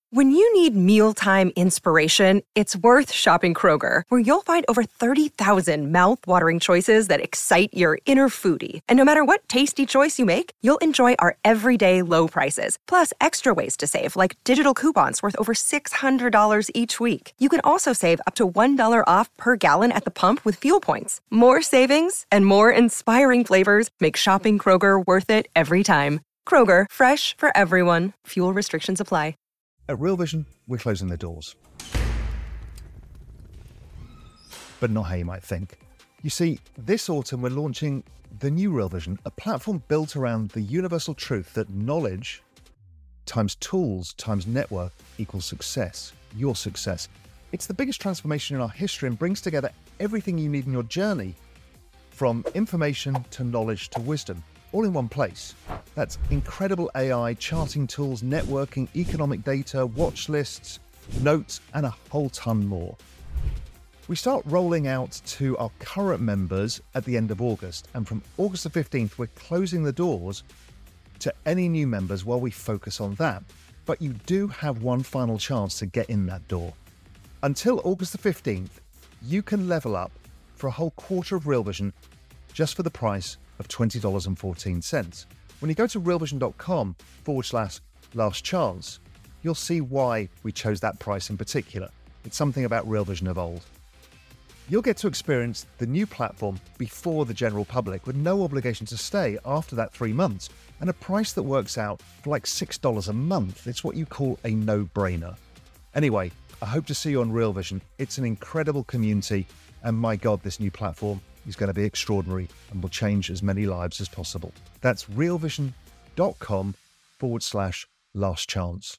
When you need mealtime inspiration, it's worth shopping Kroger, where you'll find over 30,000 mouth-watering choices that excite your inner foodie. And no matter what tasty choice you make, you'll enjoy our everyday low prices, plus extra ways to save, like digital coupons worth over $600 each week. You can also save up to $1 off per gallon at the pump with fuel points. More savings and more inspiring flavors make shopping Kroger worth it every time. Kroger, fresh for everyone. Fuel restrictions apply. At Real Vision, we're closing the doors. But not how you might think. You see, this autumn we're launching the new Real Vision, a platform built around the universal truth that knowledge times tools times network equals success, your success. It's the biggest transformation in our history and brings together everything you need in your journey, from information to knowledge to wisdom, all in one place. That's incredible AI, charting tools, networking, economic data, watch lists, notes, and a whole ton more. We start rolling out to our current members at the end of August, and from August the 15th, we're closing the doors to any new members while we focus on that. But you do have one final chance to get in that door. Until August the 15th, you can level up for a whole quarter of Real Vision just for the price of $20.14. When you go to realvision.com/last chance, you'll see why we chose that price in particular. It's something about Real Vision of old. You'll get to experience the new platform before the general public with no obligation to stay after that 3 months and a price that works out for like $6 a month. It's what you call a no-brainer. Anyway, I hope to see you on Real Vision. It's an incredible community, and my God, this new platform is going to be extraordinary and will change as many lives as possible. That's realvision.com/last chance.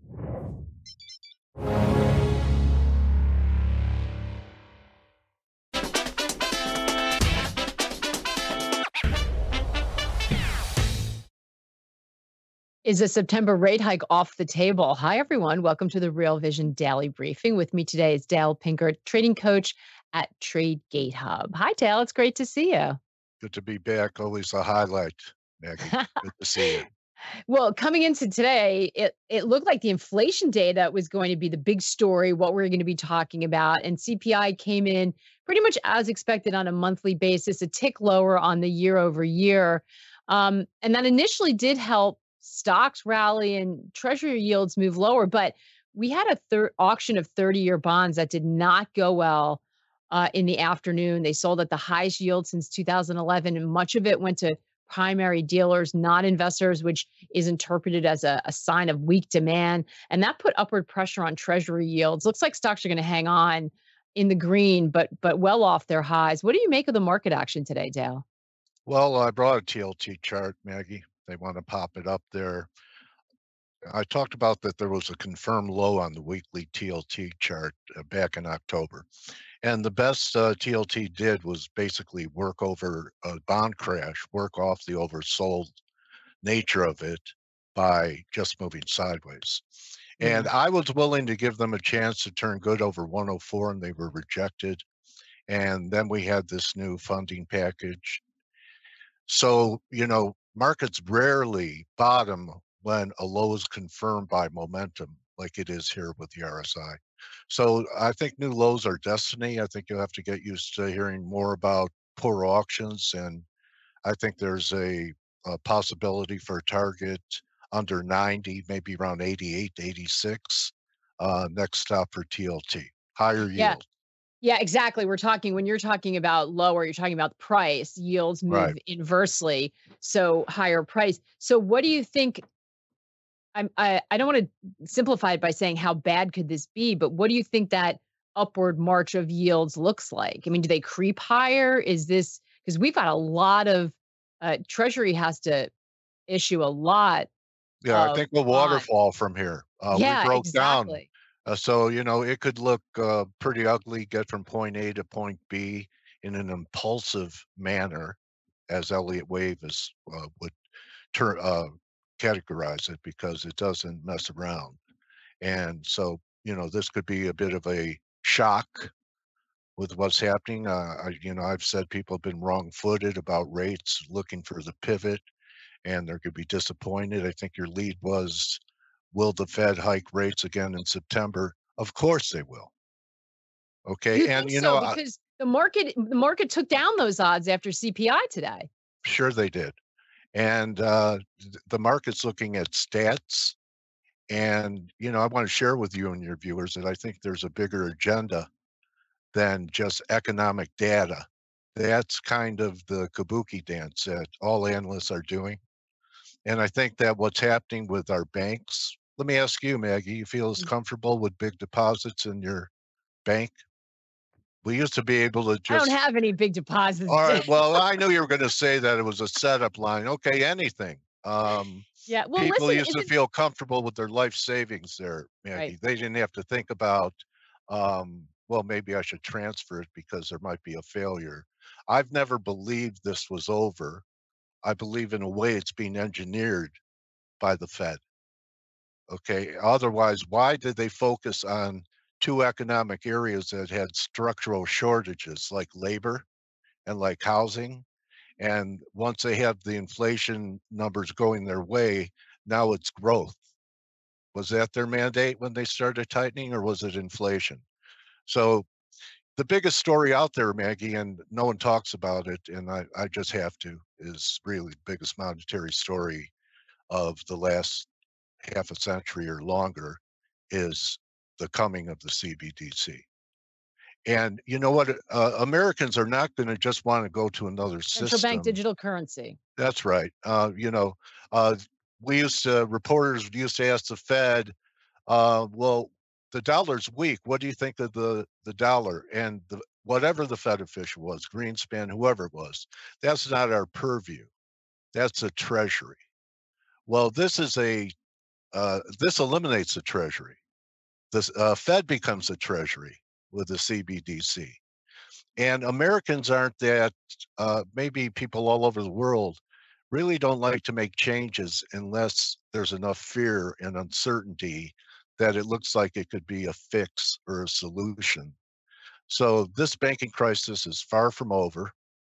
Is a September rate hike off the table? Hi, everyone. Welcome to the Real Vision Daily Briefing. With me today is Dale Pinkert, trading coach at TradeGate Hub. Hi, Dale. It's great to see you. Good to be back. Always a highlight, Maggie. Good to see you. Well, coming into today, it looked like the inflation data was going to be the big story, what we're going to be talking about. And CPI came in pretty much as expected on a monthly basis, a tick lower on the year over year. And that initially did help stocks rally and treasury yields move lower. But we had a auction of 30-year bonds that did not go well in the afternoon. They sold at the highest yield since 2011, and much of it went to primary dealers, not investors, which is interpreted as a sign of weak demand. And that put upward pressure on treasury yields. Looks like stocks are going to hang on in the green, but well off their highs. What do you make of the market action today, Dale? Well, I brought a TLT chart, Maggie. They want to pop it up there. I talked about that there was a confirmed low on the weekly TLT chart back in October. And the best TLT did was basically work over a bond crash, work off the oversold nature of it by just moving sideways. And I was willing to give them a chance to turn good over 104, and they were rejected. And then we had this new funding package. So, markets rarely bottom when a low is confirmed by momentum, like it is here with the RSI. So I think new lows are destiny. I think you'll have to get used to hearing more about poor auctions. And I think there's a possibility for a target under 90, maybe around 88, 86. Next stop for TLT, higher yield. Yeah, exactly. When you're talking about lower, you're talking about the price. Yields move inversely, so higher price. So what do you think? I don't want to simplify it by saying how bad could this be, but what do you think that upward march of yields looks like? I mean, do they creep higher? Is this because we've got a lot of Treasury has to issue a lot. Yeah, I think we'll waterfall from here. We broke down. So, it could look pretty ugly, get from point A to point B in an impulsive manner, as Elliott Wave would categorize it, because it doesn't mess around. And so, this could be a bit of a shock with what's happening. I've said people have been wrong-footed about rates, looking for the pivot, and they're going to be disappointed. I think your lead was will the Fed hike rates again in September? Of course they will. Okay, You and think you so? know, Because the market took down those odds after CPI today. sure they did. And the market's looking at stats. And, you know, I want to share with you and your viewers that I think there's a bigger agenda than just economic data. That's kind of the kabuki dance that all analysts are doing. And I think that what's happening with our banks, let me ask you, Maggie, you feel as Mm. comfortable with big deposits in your bank? We used to be able to I don't just, have any big deposits. all right, well, I knew you were going to say that it was a setup line. Okay, anything. Yeah. Well, People listen, used is to it feel comfortable with their life savings there, right? Maggie. They didn't have to think about, well, maybe I should transfer it because there might be a failure. I've never believed this was over. I believe in a way it's being engineered by the Fed. Okay. Otherwise, why did they focus on two economic areas that had structural shortages like labor and like housing? And once they have the inflation numbers going their way, now it's growth. Was that their mandate when they started tightening, or was it inflation? So the biggest story out there, Maggie, and no one talks about it, and I just have to, is really the biggest monetary story of the last half a century or longer is the coming of the CBDC. And you know what? Americans are not going to just want to go to another Central bank system. digital currency. That's right. Uh, reporters used to ask the Fed, well, the dollar's weak. What do you think of the dollar? And whatever the Fed official was, Greenspan, whoever it was, that's not our purview. That's the Treasury. Well, this eliminates the Treasury. The Fed becomes the Treasury with the CBDC. And Americans aren't that, maybe people all over the world really don't like to make changes unless there's enough fear and uncertainty that it looks like it could be a fix or a solution. So this banking crisis is far from over.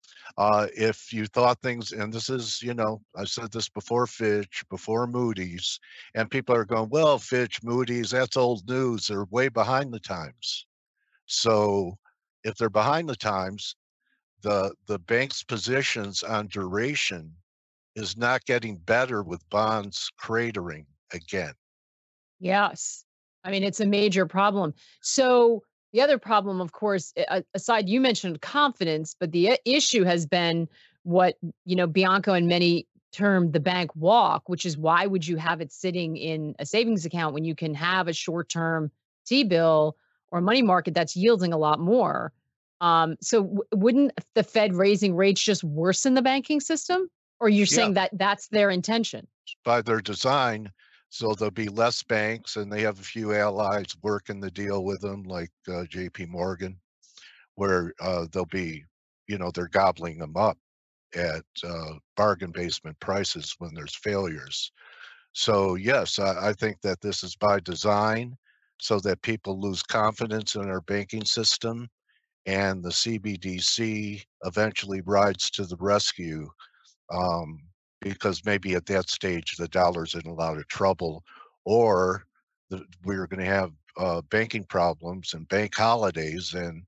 If you thought things, and this is, you know, I said this before Fitch, before Moody's, and people are going, well, Fitch, Moody's, that's old news. They're way behind the times. So if they're behind the times, the bank's positions on duration is not getting better with bonds cratering again. Yes. I mean, it's a major problem. So the other problem, of course, aside, you mentioned confidence, but the issue has been what, Bianco and many term the bank walk, which is why would you have it sitting in a savings account when you can have a short-term T-bill or money market that's yielding a lot more? So wouldn't the Fed raising rates just worsen the banking system? Or you're Yeah, saying that that's their intention? by their design. So there'll be less banks, and they have a few allies working the deal with them, like JP Morgan, where they'll be, they're gobbling them up at bargain basement prices when there's failures. So, yes, I think that this is by design so that people lose confidence in our banking system, and the CBDC eventually rides to the rescue, um, because maybe at that stage the dollar's in a lot of trouble, or we're going to have banking problems and bank holidays, and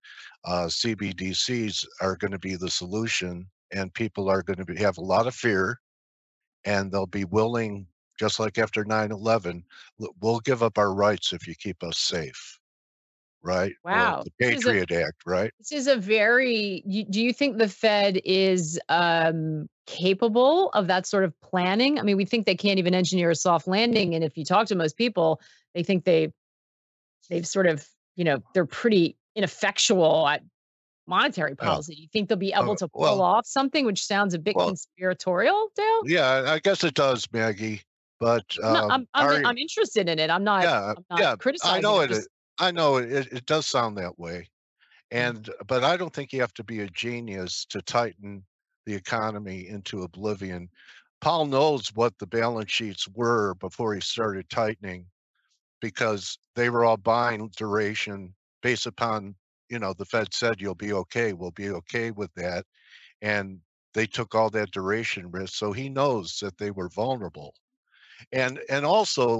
CBDCs are going to be the solution, and people are going to have a lot of fear, and they'll be willing, just like after 9/11, we'll give up our rights if you keep us safe, right? Well, Wow. the This is a Patriot Act, right? This is a very do you think the Fed is, capable of that sort of planning? I mean, we think they can't even engineer a soft landing, and if you talk to most people, they think they've sort of, they're pretty ineffectual at monetary Yeah. policy. Do you think they'll be able to pull Well, off something which sounds a bit well, conspiratorial, Dale? yeah, I guess it does, Maggie. But I'm not are I'm interested in it. yeah, I'm not yeah, I criticizing. know I'm it. just I know it does sound that way, mm, but I don't think you have to be a genius to tighten the economy into oblivion. Paul knows what the balance sheets were before he started tightening, because they were all buying duration based upon, the Fed said you'll be okay, we'll be okay with that, and they took all that duration risk. So he knows that they were vulnerable. And also,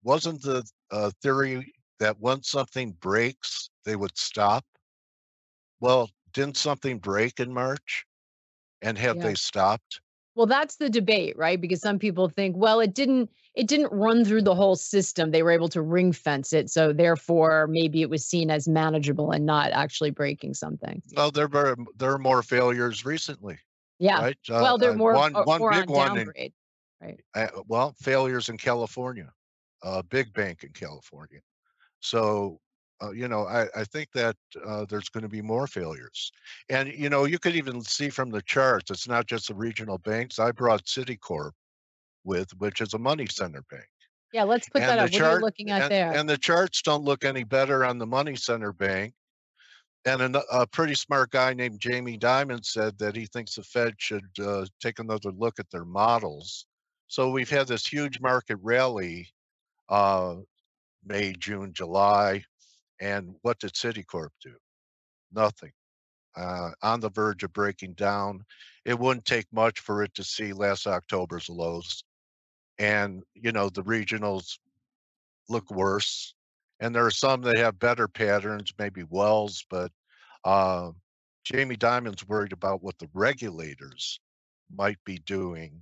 wasn't the theory that once something breaks, they would stop? Well, didn't something break in March? And have Yeah. they stopped? Well, that's the debate, right? Because some people think, well, it didn't run through the whole system. They were able to ring fence it, so therefore maybe it was seen as manageable and not actually breaking something. Well, there are more failures recently, Yeah. right? Well, they're One more big on one in downgrade, right? well, failures in California, a big bank in California. So, I think that there's going to be more failures. And, you could even see from the charts, it's not just the regional banks. I brought Citicorp which is a money center bank. Yeah, let's put And that the up. What are you chart looking at there? and the charts don't look any better on the money center bank. And a pretty smart guy named Jamie Dimon said that he thinks the Fed should take another look at their models. So we've had this huge market rally, uh, May, June, July. And what did Citicorp do? Nothing. On the verge of breaking down. It wouldn't take much for it to see last October's lows. And, the regionals look worse. And there are some that have better patterns, maybe Wells, but uh, Jamie Dimon's worried about what the regulators might be doing.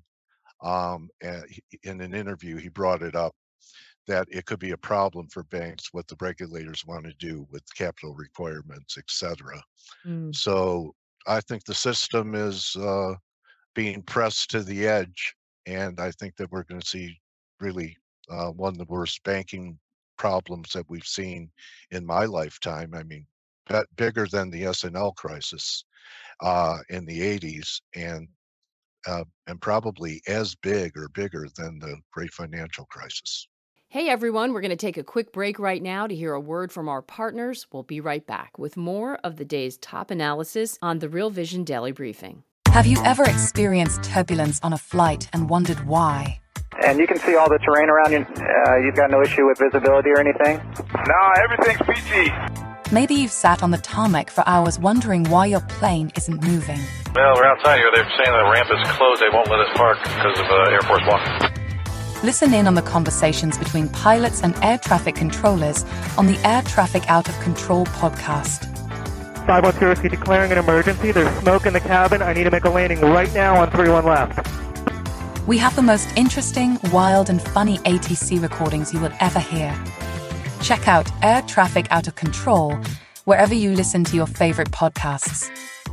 In an interview, he brought it up that it could be a problem for banks what the regulators want to do with capital requirements, et cetera. Mm. So I think the system is being pressed to the edge, and I think that we're going to see really one of the worst banking problems that we've seen in my lifetime. I mean, bigger than the S&L crisis in the 80s, and probably as big or bigger than the Great Financial Crisis. Hey everyone, we're going to take a quick break right now to hear a word from our partners. We'll be right back with more of the day's top analysis on the Real Vision Daily Briefing. Have you ever experienced turbulence on a flight and wondered why? And you can see all the terrain around you. You've got no issue with visibility or anything? No, everything's PG. Maybe you've sat on the tarmac for hours wondering why your plane isn't moving. Well, we're outside here. They're saying the ramp is closed. They won't let us park because of Air Force One. Listen in on the conversations between pilots and air traffic controllers on the Air Traffic Out of Control podcast. 510 Whiskey declaring an emergency. There's smoke in the cabin. I need to make a landing right now on 31 left. We have the most interesting, wild, and funny ATC recordings you will ever hear. Check out Air Traffic Out of Control wherever you listen to your favorite podcasts.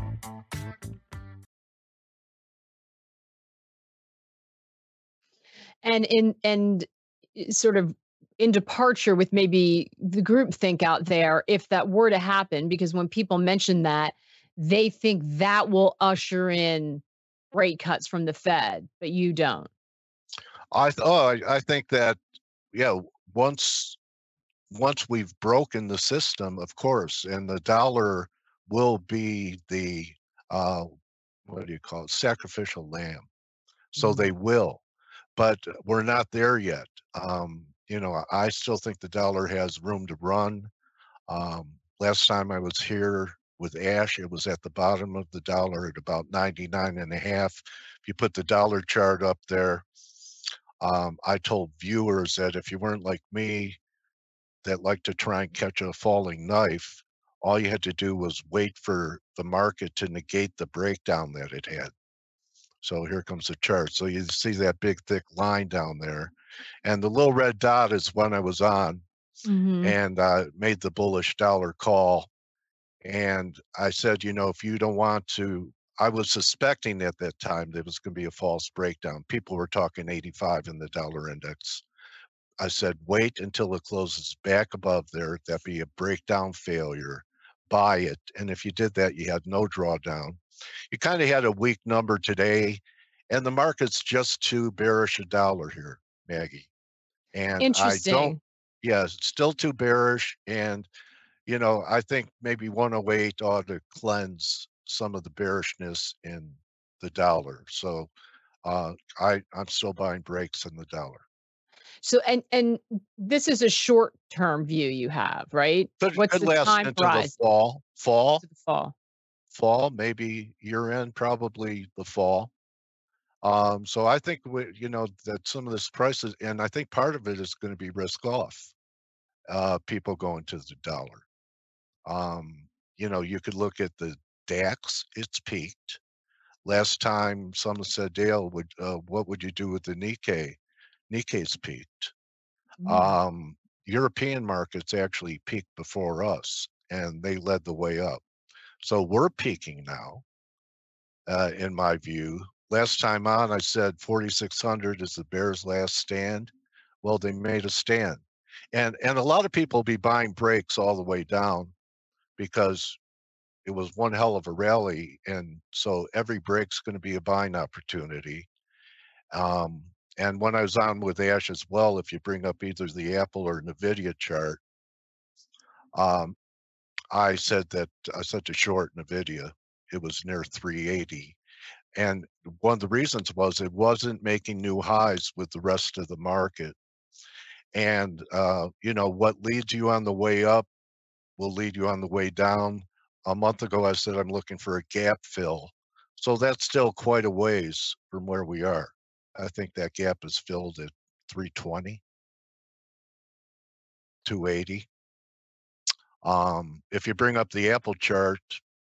And sort of in departure with maybe the group think out there, if that were to happen, because when people mention that, they think that will usher in rate cuts from the Fed, but you don't. I think that, yeah, once we've broken the system, of course, and the dollar will be the what do you call it, sacrificial lamb. So they will, but we're not there yet. I still think the dollar has room to run. Last time I was here with Ash, it was at the bottom of the dollar at about 99.5. If you put the dollar chart up there, I told viewers that if you weren't like me, that like to try and catch a falling knife, all you had to do was wait for the market to negate the breakdown that it had. So here comes the chart. So you see that big thick line down there, and the little red dot is when I was on and made the bullish dollar call. And I said, if you don't want to, I was suspecting at that time there was going to be a false breakdown. People were talking 85 in the dollar index. I said, wait until it closes back above there. That'd be a breakdown failure. Buy it. And if you did that, you had no drawdown. You kind of had a weak number today, and the market's just too bearish a dollar here, Maggie. And Interesting. it's still too bearish. And, I think maybe 108 ought to cleanse some of the bearishness in the dollar. So I'm still buying breaks in the dollar. So and this is a short-term view you have, right? What's Could the last time into the horizon? fall, To the fall. maybe year end, probably the fall. So I think that some of this prices, and I think part of it is going to be risk off. People going to the dollar. You could look at the DAX; it's peaked. Last time someone said, Dale, what would you do with the Nikkei? Nikkei's peaked. Mm. European markets actually peaked before us, and they led the way up. So we're peaking now, in my view. Last time on, I said 4,600 is the bear's last stand. Well, they made a stand, and a lot of people will be buying breaks all the way down because it was one hell of a rally, and so every break's going to be a buying opportunity. Um, and when I was on with Ash as well, if you bring up either the Apple or Nvidia chart, um, I said to short Nvidia. It was near 380. And one of the reasons was it wasn't making new highs with the rest of the market. And, what leads you on the way up will lead you on the way down. A month ago, I said I'm looking for a gap fill. So that's still quite a ways from where we are. I think that gap is filled at 320, 280. If you bring up the Apple chart,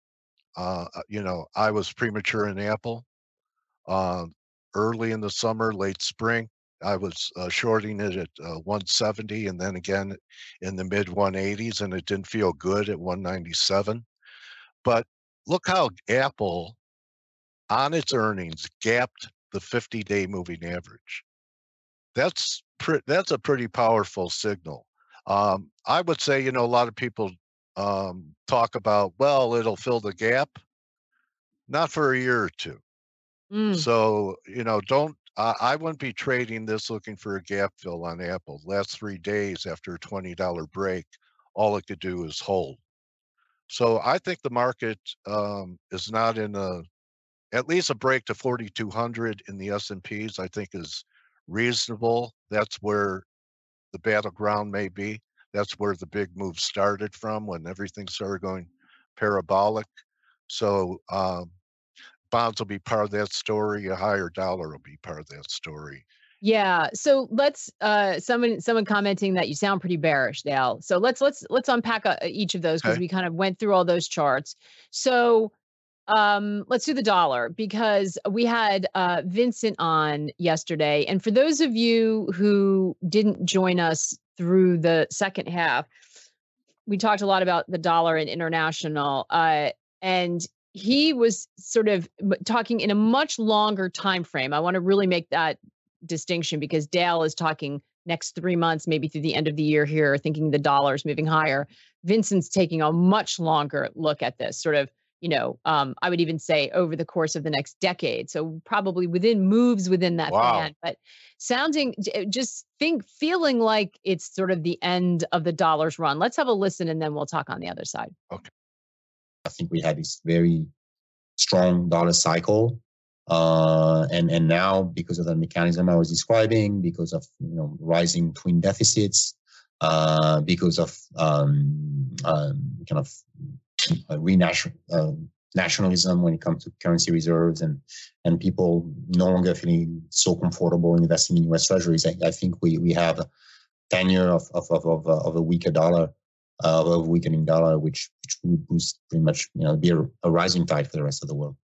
I was premature in Apple. Early in the summer, late spring, I was shorting it at 170, and then again in the mid 180s, and it didn't feel good at 197. But look how Apple, on its earnings, gapped the 50-day moving average. That's a pretty powerful signal. I would say, a lot of people talk about, well, it'll fill the gap. Not for a year or two. Mm. So, I wouldn't be trading this looking for a gap fill on Apple. Last 3 days after a $20 break, all it could do is hold. So I think the market is not in at least a break to 4,200 in the S&Ps, I think is reasonable. That's where the battleground may be. That's where the big move started from, when everything started going parabolic. So bonds will be part of that story. A higher dollar will be part of that story. Yeah. So let's someone commenting that you sound pretty bearish, Dale. So let's unpack each of those, because Okay. we kind of went through all those charts. So let's do the dollar, because we had Vincent on yesterday, and for those of you who didn't join us through the second half, we talked a lot about the dollar and international, and he was sort of talking in a much longer time frame. I want to really make that distinction, because Dale is talking next 3 months, maybe through the end of the year here, thinking the dollar's moving higher. Vincent's taking a much longer look at this, sort of, I would even say over the course of the next decade. So probably moves within that Wow. band, but feeling like it's sort of the end of the dollar's run. Let's have a listen, and then we'll talk on the other side. Okay. I think we had this very strong dollar cycle. And now, because of the mechanism I was describing, because of rising twin deficits, because of kind of nationalism when it comes to currency reserves, and people no longer feeling so comfortable investing in U.S. Treasuries, I think we have 10 years of a weaker dollar, of a weakening dollar, which would boost pretty much be a rising tide for the rest of the world.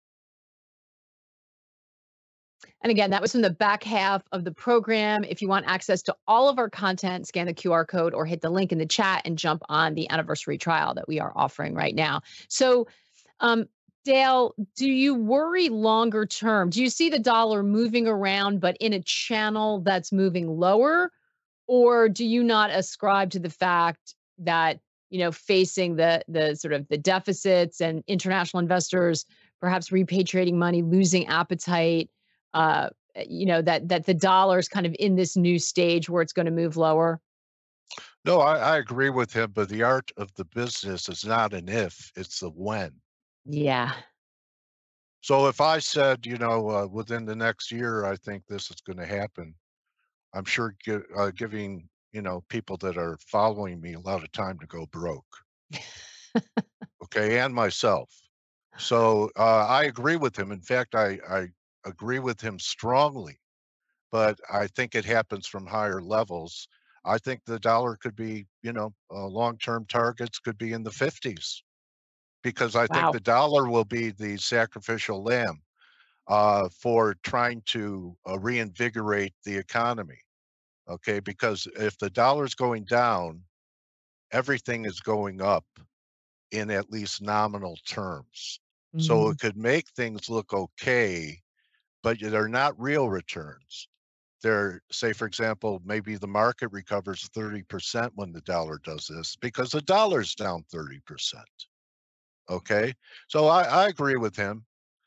And again, that was from the back half of the program. If you want access to all of our content, scan the QR code or hit the link in the chat and jump on the anniversary trial that we are offering right now. So, Dale, do you worry longer term? Do you see the dollar moving around, but in a channel that's moving lower? Or do you not ascribe to the fact that, facing the sort of the deficits and international investors perhaps repatriating money, losing appetite, that the dollar's kind of in this new stage where it's going to move lower? No, I agree with him, but the art of the business is not an if, it's the when. Yeah. So if I said, within the next year, I think this is going to happen, I'm sure giving, people that are following me a lot of time to go broke. Okay, and myself. So I agree with him. In fact, I agree with him strongly, but I think it happens from higher levels. I think the dollar could be, long-term targets could be in the 50s, because I think Wow. the dollar will be the sacrificial lamb for trying to reinvigorate the economy. Okay, because if the dollar's going down, everything is going up in at least nominal terms. So Mm. it could make things look okay, but they're not real returns. They're, say, for example, maybe the market recovers 30% when the dollar does this because the dollar's down 30%. Okay, so I agree with him.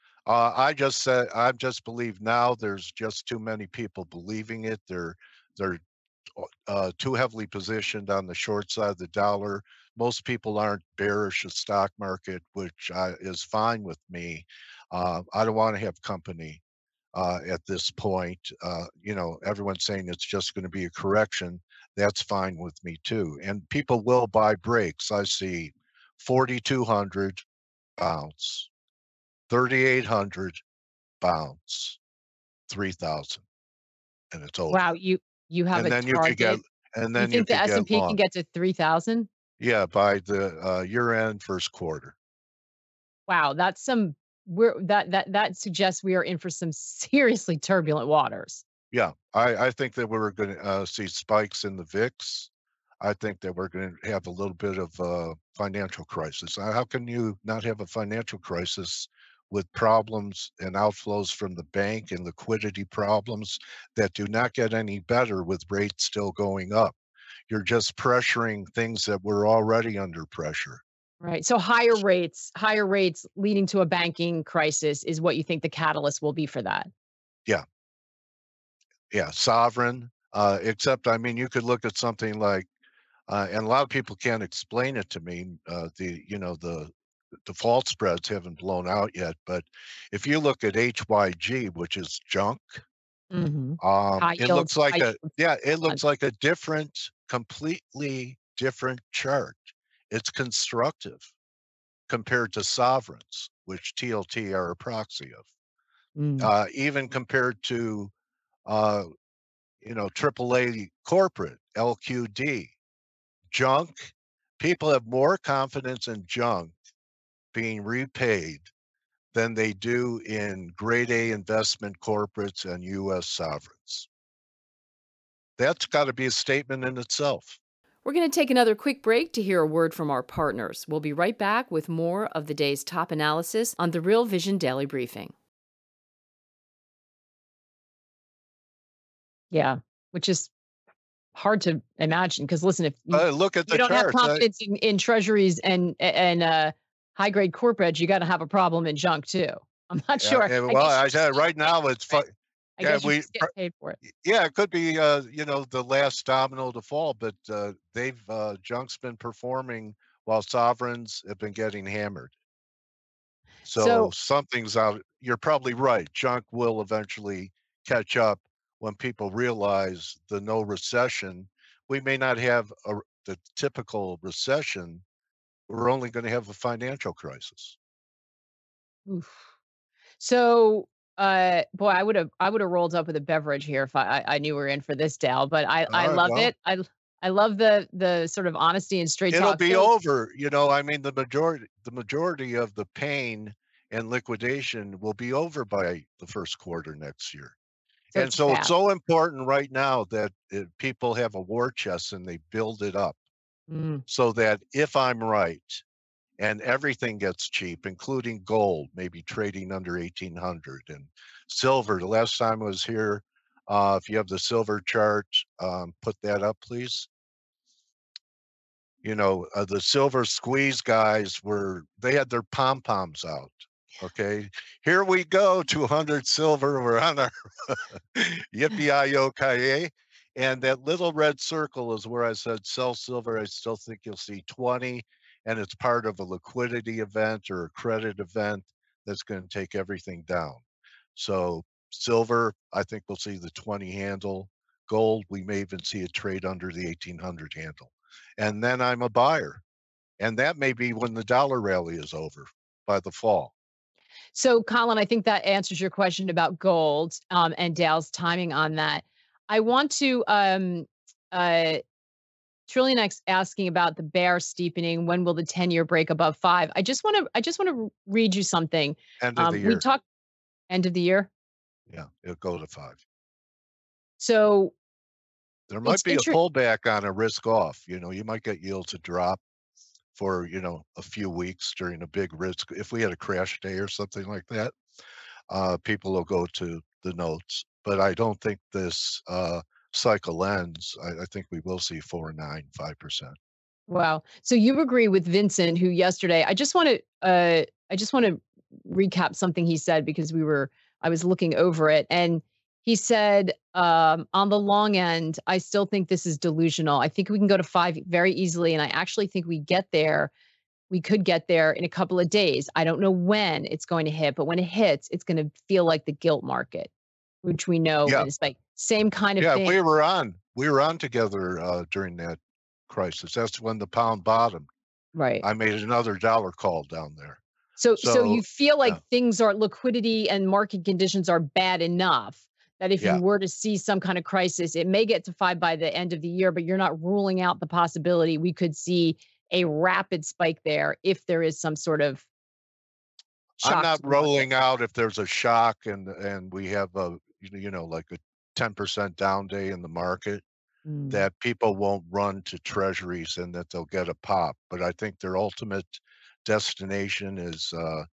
I just believe now there's just too many people believing it. They're too heavily positioned on the short side of the dollar. Most people aren't bearish the stock market, which is fine with me. I don't want to have company at this point. Everyone's saying it's just going to be a correction. That's fine with me too. And people will buy breaks. I see 4,200 bounce, 3,800 bounce, 3,000, and it's over. Wow, you have And a then you could get target. and You then you think the could get S&P can long. get to 3,000? Yeah, by the year end, first quarter. Wow, that's some that suggests we are in for some seriously turbulent waters. Yeah, I think that we're going to see spikes in the VIX. I think that we're going to have a little bit of a financial crisis. How can you not have a financial crisis with problems and outflows from the bank and liquidity problems that do not get any better with rates still going up? You're just pressuring things that were already under pressure. Right. So higher rates leading to a banking crisis is what you think the catalyst will be for that. Yeah, yeah, sovereign. Except, I mean, you could look at something like, and a lot of people can't explain it to me. The default spreads haven't blown out yet, but if you look at HYG, which is junk, Mhm. High it yields, looks like high a yield yeah, it funds. looks like a different, completely different chart. It's constructive compared to sovereigns, which TLT are a proxy of. Mm. Even compared to uh, AAA corporate, LQD, junk. People have more confidence in junk being repaid than they do in grade A investment corporates and US sovereigns. That's got to be a statement in itself. We're going to take another quick break to hear a word from our partners. We'll be right back with more of the day's top analysis on the Real Vision Daily Briefing. Yeah, which is hard to imagine because listen, if Look at you the don't have charts. confidence in treasuries and high grade corporate, you got to have a problem in junk too. I'm not sure. I Well, guess you I just said get right paid now it's for it. I yeah, guess you just get paid for it. yeah, it could be the last domino to fall, but they've junk's been performing while sovereigns have been getting hammered. So So something's out. You're probably right. Junk will eventually catch up when people realize the no recession. We may not have the typical recession. We're only going to have a financial crisis. oof. So, boy, I would have rolled up with a beverage here if I knew we were in for this, Dale. But I All right, love well, it. I love the sort of honesty and straight it'll talk. be So, over. I mean, the majority of the pain and liquidation will be over by the first quarter next year. so And it's so it's fast. so important right now that people have a war chest and they build it up Mm. so that if I'm right and everything gets cheap, including gold, maybe trading under 1800, and silver. The last time I was here, if you have the silver chart, put that up, please. The silver squeeze guys they had their pom poms out. Okay, here we go, 200 silver. We're on our yippee-yi-yo-ki-yay. And that little red circle is where I said sell silver. I still think you'll see 20, and it's part of a liquidity event or a credit event that's going to take everything down. So silver, I think we'll see the 20 handle. Gold, we may even see a trade under the 1800 handle. And then I'm a buyer. And that may be when the dollar rally is over by the fall. So, Colin, I think that answers your question about gold and Dale's timing on that. I want to Trillion X asking about the bear steepening. When will the 10-year break above 5? I just want to read you something. End of the We year. talked end of the year. Yeah, it'll go to 5. So There it's might be a pullback on a risk off. You might get yields to drop for, a few weeks during a big risk. If we had a crash day or something like that, people will go to the notes. But I don't think this cycle ends. I think we will see 4.9, 5%. Wow. So you agree with Vincent, who yesterday, I just want to recap something he said because I was looking over it, and he said, on the long end, I still think this is delusional. I think we can go to 5 very easily, and I actually think we could get there in a couple of days. I don't know when it's going to hit, but when it hits, it's going to feel like the gilt market, which we know, Yeah. and it's like same kind of Yeah, thing. we were on together during that crisis. That's when the pound bottomed. Right. I made another dollar call down there. So So, you feel like yeah. things are liquidity and market conditions are bad enough that if Yeah. you were to see some kind of crisis, it may get to 5 by the end of the year, but you're not ruling out the possibility we could see a rapid spike there if there is some sort of shock. I'm to not the market. rolling out if there's a shock and we have like a 10% down day in the market, Mm. that people won't run to treasuries and that they'll get a pop. But I think their ultimate destination is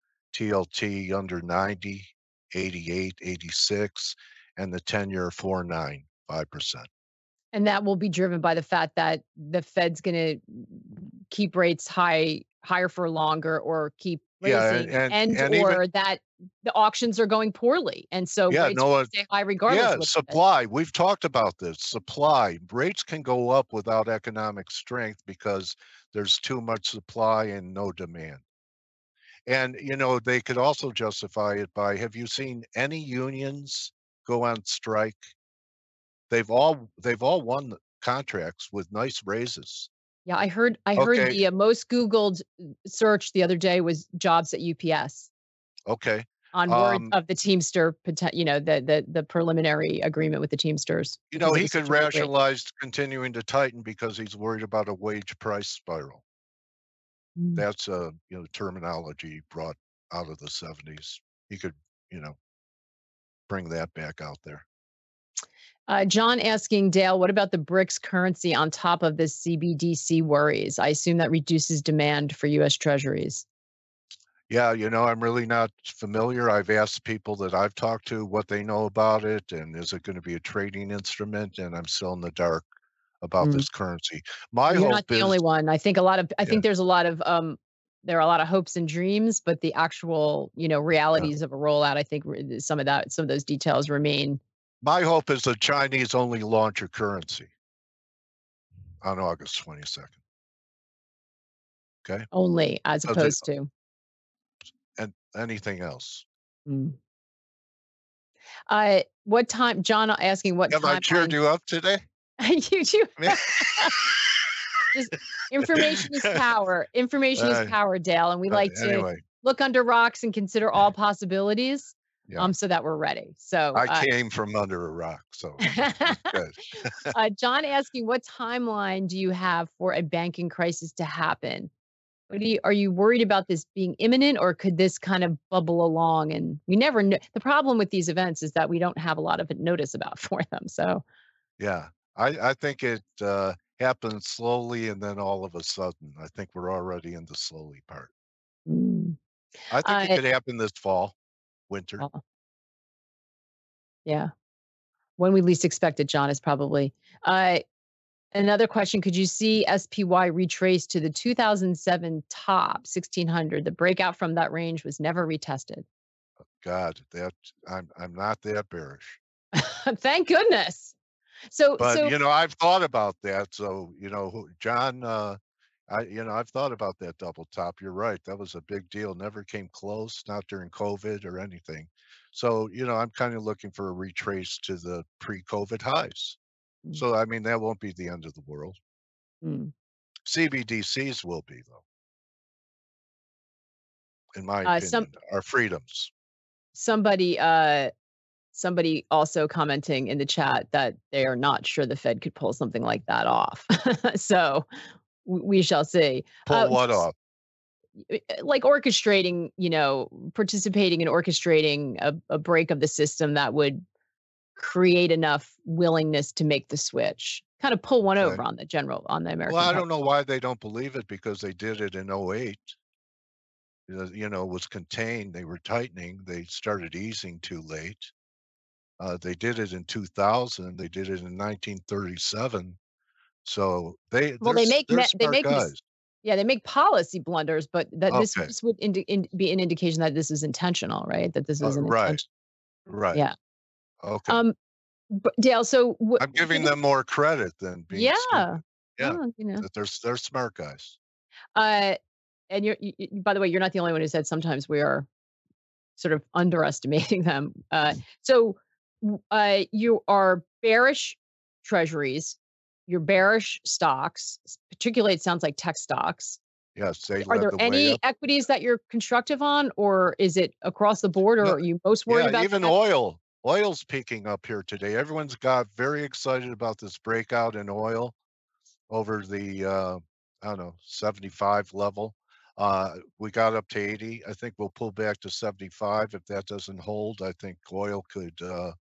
TLT under 90, 88, 86, and the 10-year 4.9, 5%. And that will be driven by the fact that the Fed's going to keep rates higher for longer, or keep Yeah, raising, and even or that the auctions are going poorly, and so Yeah, rates no, will stay high regardless yeah, of what the Fed. supply. We've talked about this. Supply rates can go up without economic strength because there's too much supply and no demand. And they could also justify it by, have you seen any unions go on strike? They've all won the contracts with nice raises. Yeah, I heard Okay, the most Googled search the other day was jobs at UPS okay. on word Um, of the Teamster, the preliminary agreement with the Teamsters because of he the could strike rate. rationalize continuing to tighten because he's worried about a wage price spiral. Mm. That's terminology brought out of the 70s. He could, bring that back out there. John asking Dale, what about the BRICS currency on top of this CBDC worries? I assume that reduces demand for U.S. Treasuries. Yeah, I'm really not familiar. I've asked people that I've talked to what they know about it, and is it going to be a trading instrument? And I'm still in the dark about Mm. this currency. My You're not hope the is, only one. I think yeah, there's a lot of there are a lot of hopes and dreams, but the actual, yeah. realities of a rollout, I think some of those details remain. My hope is the Chinese only launch a currency on August 22nd. Okay, Only as so opposed to. and anything else. Mm. What time? John asking what Have I cheered timeline. you up today? You do. Just information is power. Information is Uh, power, Dale, and we like to anyway, look under rocks and consider all possibilities, yeah. so that we're ready. So, I came from under a rock, so it's good. John asking, what timeline do you have for a banking crisis to happen? Are you worried about this being imminent, or could this kind of bubble along? And we never know. The problem with these events is that we don't have a lot of notice about for them. So, Yeah, I think it happens slowly and then all of a sudden. I think we're already in the slowly part. mm, I think it uh, could happen this fall, winter. uh, yeah, when we least expect it, John, is probably. Uh, Another question, could you see SPY retrace to the 2007 top 1600? The breakout from that range was never retested. God, I'm not that bearish. Thank goodness. So, But so I've thought about that. So, John, I've thought about that double top. You're right. That was a big deal. Never came close, not during COVID or anything. So, I'm kind of looking for a retrace to the pre-COVID highs. mm, So, I mean, that won't be the end of the world. mm, CBDCs will be, though, in my some opinion, are freedoms. somebody also commenting in the chat that they are not sure the Fed could pull something like that off. So we shall see. Pull what off? Like orchestrating, participating in orchestrating a break of the system that would create enough willingness to make the switch, kind of pull one over on the American. Well, I don't know why they don't believe it, because they did it in 2008. It was contained. They were tightening. They started easing too late. They did it in 2000. They did it in 1937. So they make guys. They make policy blunders, but that this would be an indication that this is intentional, right? That this is an intention. Right. Yeah. Okay. But Dale, so I'm giving them more credit than being stupid. Yeah. Well, they're smart guys. And you, by the way, you're not the only one who said sometimes we are sort of underestimating them. So you are bearish treasuries, you're bearish stocks, particularly it sounds like tech stocks. Yes. Are there any equities that you're constructive on, or is it across the board, or are you most worried about? Even oil. Oil's peaking up here today. Everyone's got very excited about this breakout in oil over the 75 level. We got up to 80. I think we'll pull back to 75. If that doesn't hold, I think oil could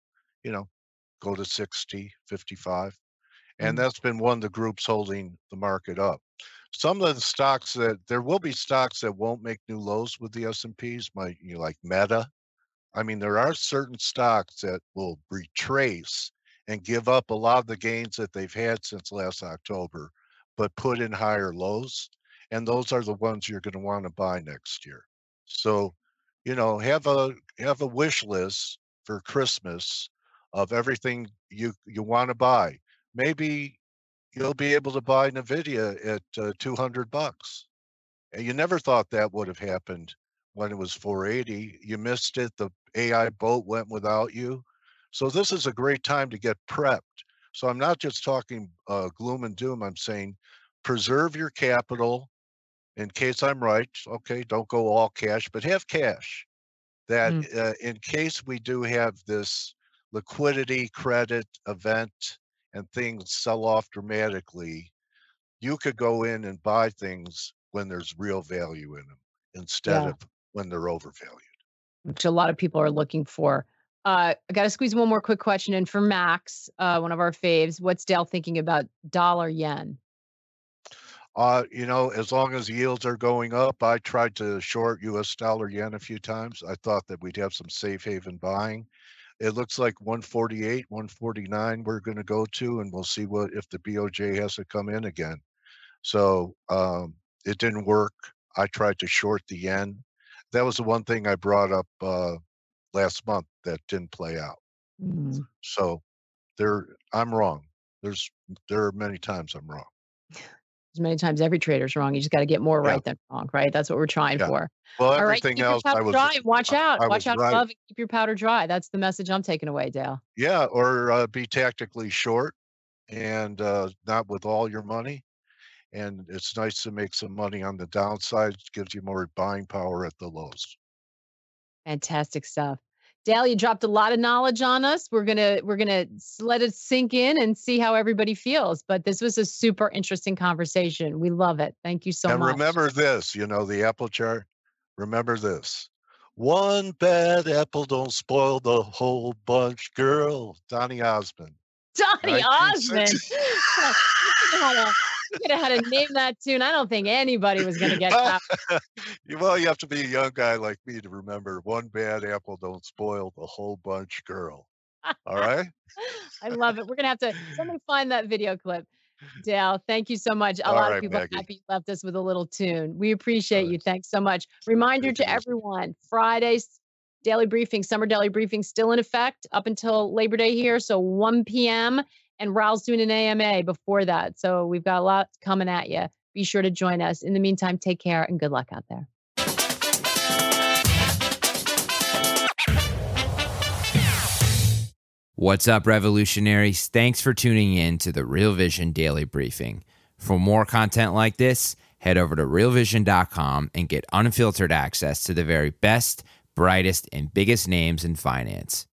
go to 60, 55. And that's been one of the groups holding the market up. Some of the stocks there will be stocks that won't make new lows with the S&Ps, like Meta. I mean, there are certain stocks that will retrace and give up a lot of the gains that they've had since last October, but put in higher lows. And those are the ones you're going to want to buy next year. So, have a wish list for Christmas of everything you want to buy. Maybe you'll be able to buy NVIDIA at $200. And you never thought that would have happened when it was 480. You missed it. The AI boat went without you. So this is a great time to get prepped. So I'm not just talking gloom and doom. I'm saying preserve your capital in case I'm right. Okay, don't go all cash, but have cash that in case we do have this liquidity credit event and things sell off dramatically, you could go in and buy things when there's real value in them instead of when they're overvalued. Which a lot of people are looking for. I got to squeeze one more quick question in for Max, one of our faves. What's Dale thinking about dollar yen? As long as yields are going up, I tried to short US dollar yen a few times. I thought that we'd have some safe haven buying. It looks like 148, 149 we're going to go to, and we'll see if the BOJ has to come in again. So it didn't work. I tried to short the yen. That was the one thing I brought up last month that didn't play out. So I'm wrong. There are many times I'm wrong. As many times every trader's wrong. You just got to get more right than wrong, right? That's what we're trying for. Well, everything else I was dry. Watch out above and keep your powder dry. That's the message I'm taking away, Dale. Yeah, or be tactically short and not with all your money. And it's nice to make some money on the downside. It gives you more buying power at the lows. Fantastic stuff. Dale, you dropped a lot of knowledge on us. We're gonna let it sink in and see how everybody feels. But this was a super interesting conversation. We love it. Thank you so much. And remember this, the apple chart. Remember this. One bad apple don't spoil the whole bunch, girl. Donny Osmond. Donny Osmond. You could have had to name that tune. I don't think anybody was going to get that. Well, you have to be a young guy like me to remember one bad apple don't spoil the whole bunch, girl. All right? I love it. We're going to have to somebody find that video clip. Dale, thank you so much. A lot of people are happy you left us with a little tune. We appreciate you. Thanks so much. Reminder to everyone, Friday's daily briefing, summer daily briefing still in effect up until Labor Day here. So 1 p.m. and Raul's doing an AMA before that. So we've got a lot coming at you. Be sure to join us. In the meantime, take care and good luck out there. What's up, revolutionaries? Thanks for tuning in to the Real Vision Daily Briefing. For more content like this, head over to realvision.com and get unfiltered access to the very best brightest, and biggest names in finance.